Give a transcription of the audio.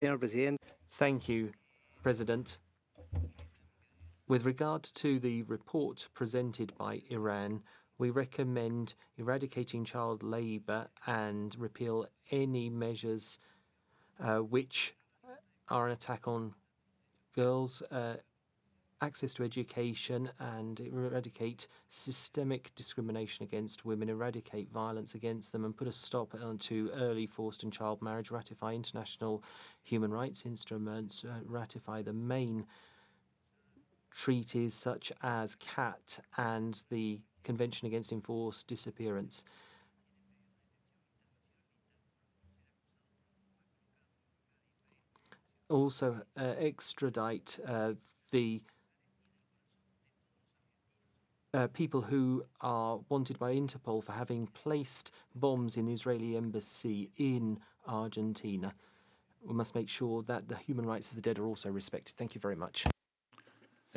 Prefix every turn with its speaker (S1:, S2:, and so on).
S1: Señor presidente.
S2: Thank you, President. With regard to the report presented by Iran, we recommend eradicating child labour and repeal any measures which are an attack on girls, access to education, and eradicate systemic discrimination against women, eradicate violence against them, and put a stop to early forced and child marriage, ratify international human rights instruments, ratify the main treaties such as CAT and the Convention Against Enforced Disappearance. Also, extradite the people who are wanted by Interpol for having placed bombs in the Israeli embassy in Argentina. We must make sure that the human rights of the dead are also respected. Thank you very much.